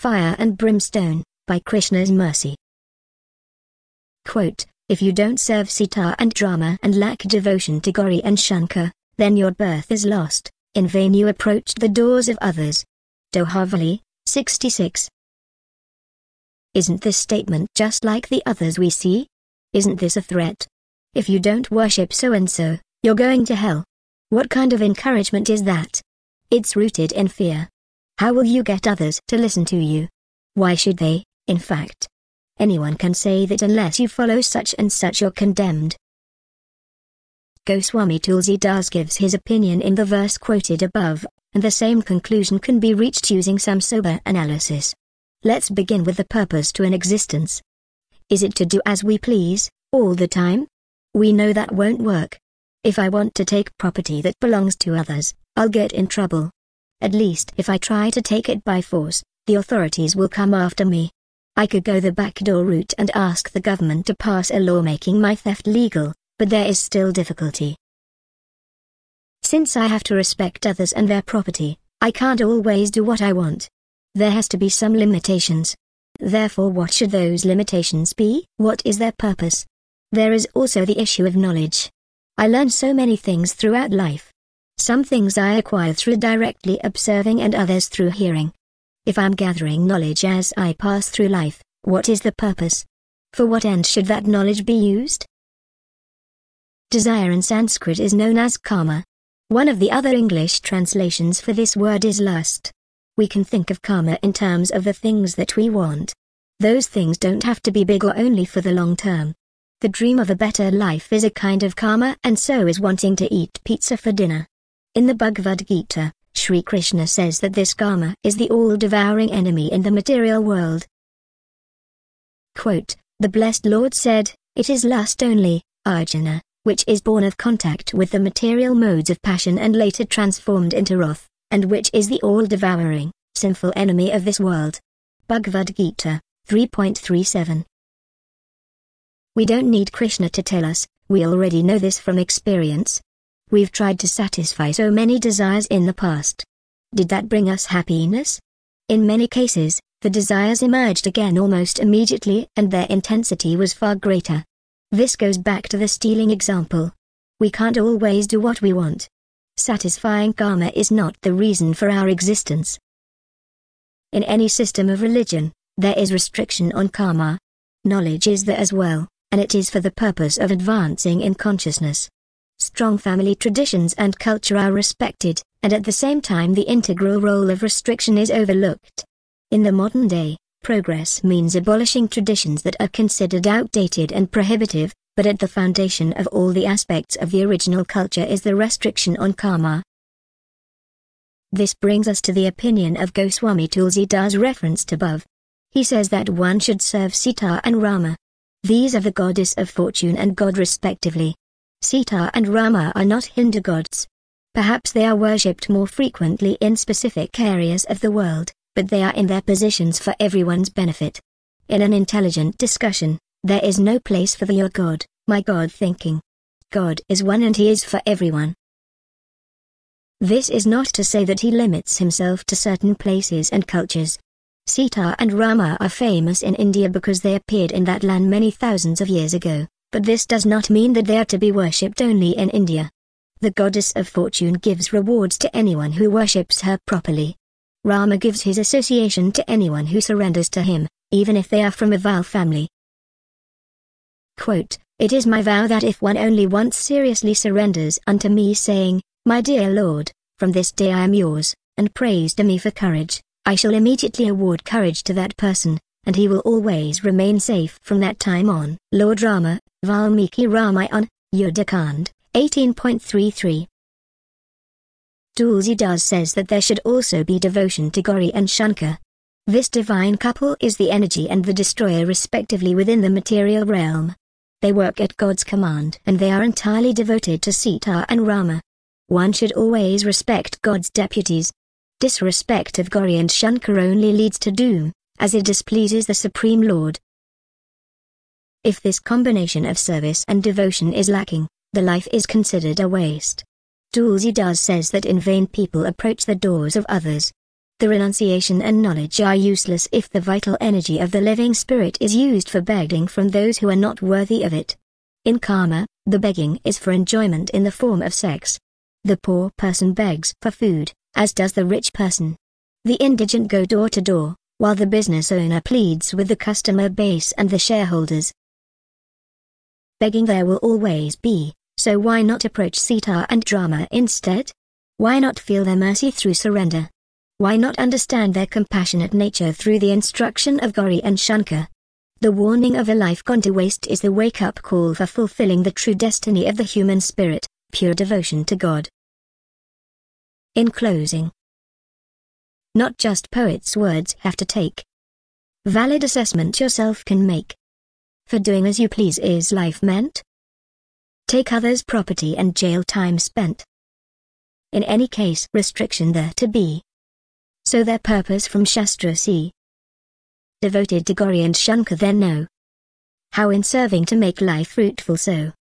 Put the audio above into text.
Fire and Brimstone, by Krishna's Mercy. Quote, if you don't serve Sita and Rama and lack devotion to Gauri and Shankar, then your birth is lost, in vain you approached the doors of others. Dohavali, 66. Isn't this statement just like the others we see? Isn't this a threat? If you don't worship so-and-so, you're going to hell. What kind of encouragement is that? It's rooted in fear. How will you get others to listen to you? Why should they, in fact? Anyone can say that unless you follow such and such you're condemned. Goswami Tulsidas gives his opinion in the verse quoted above, and the same conclusion can be reached using some sober analysis. Let's begin with the purpose to an existence. Is it to do as we please, all the time? We know that won't work. If I want to take property that belongs to others, I'll get in trouble. At least if I try to take it by force, the authorities will come after me. I could go the backdoor route and ask the government to pass a law making my theft legal, but there is still difficulty. Since I have to respect others and their property, I can't always do what I want. There has to be some limitations. Therefore, what should those limitations be? What is their purpose? There is also the issue of knowledge. I learn so many things throughout life. Some things I acquire through directly observing and others through hearing. If I'm gathering knowledge as I pass through life, what is the purpose? For what end should that knowledge be used? Desire in Sanskrit is known as kama. One of the other English translations for this word is lust. We can think of karma in terms of the things that we want. Those things don't have to be big or only for the long term. The dream of a better life is a kind of karma, and so is wanting to eat pizza for dinner. In the Bhagavad Gita, Sri Krishna says that this karma is the all-devouring enemy in the material world. Quote, the blessed Lord said, it is lust only, Arjuna, which is born of contact with the material modes of passion and later transformed into wrath, and which is the all-devouring, sinful enemy of this world. Bhagavad Gita, 3.37. We don't need Krishna to tell us, we already know this from experience. We've tried to satisfy so many desires in the past. Did that bring us happiness? In many cases, the desires emerged again almost immediately and their intensity was far greater. This goes back to the stealing example. We can't always do what we want. Satisfying karma is not the reason for our existence. In any system of religion, there is restriction on karma. Knowledge is there as well, and it is for the purpose of advancing in consciousness. Strong family traditions and culture are respected, and at the same time the integral role of restriction is overlooked. In the modern day, progress means abolishing traditions that are considered outdated and prohibitive, but at the foundation of all the aspects of the original culture is the restriction on karma. This brings us to the opinion of Goswami Tulsidas referenced above. He says that one should serve Sita and Rama. These are the goddess of fortune and God respectively. Sita and Rama are not Hindu gods. Perhaps they are worshipped more frequently in specific areas of the world, but they are in their positions for everyone's benefit. In an intelligent discussion, there is no place for the your God, my God thinking. God is one and he is for everyone. This is not to say that he limits himself to certain places and cultures. Sita and Rama are famous in India because they appeared in that land many thousands of years ago, but this does not mean that they are to be worshipped only in India. The goddess of fortune gives rewards to anyone who worships her properly. Rama gives his association to anyone who surrenders to him, even if they are from a vile family. Quote, it is my vow that if one only once seriously surrenders unto me saying, my dear Lord, from this day I am yours, and prays to me for courage, I shall immediately award courage to that person, and he will always remain safe from that time on. Lord Rama, Valmiki Ramayana, Yudhakand, 18.33. Tulsidas says that there should also be devotion to Gauri and Shankar. This divine couple is the energy and the destroyer respectively within the material realm. They work at God's command and they are entirely devoted to Sita and Rama. One should always respect God's deputies. Disrespect of Gauri and Shankar only leads to doom, as it displeases the Supreme Lord. If this combination of service and devotion is lacking, the life is considered a waste. Tulsidas says that in vain people approach the doors of others. The renunciation and knowledge are useless if the vital energy of the living spirit is used for begging from those who are not worthy of it. In karma, the begging is for enjoyment in the form of sex. The poor person begs for food, as does the rich person. The indigent go door to door, while the business owner pleads with the customer base and the shareholders. Begging there will always be, so why not approach Sita and Rama instead? Why not feel their mercy through surrender? Why not understand their compassionate nature through the instruction of Gauri and Shankar? The warning of a life gone to waste is the wake-up call for fulfilling the true destiny of the human spirit, pure devotion to God. In closing, not just poets' words have to take. Valid assessment yourself can make. For doing as you please is life meant? Take others' property and jail time spent. In any case restriction there to be. So their purpose from Shastra see. Devoted to Gauri and Shankar then know how in serving to make life fruitful so.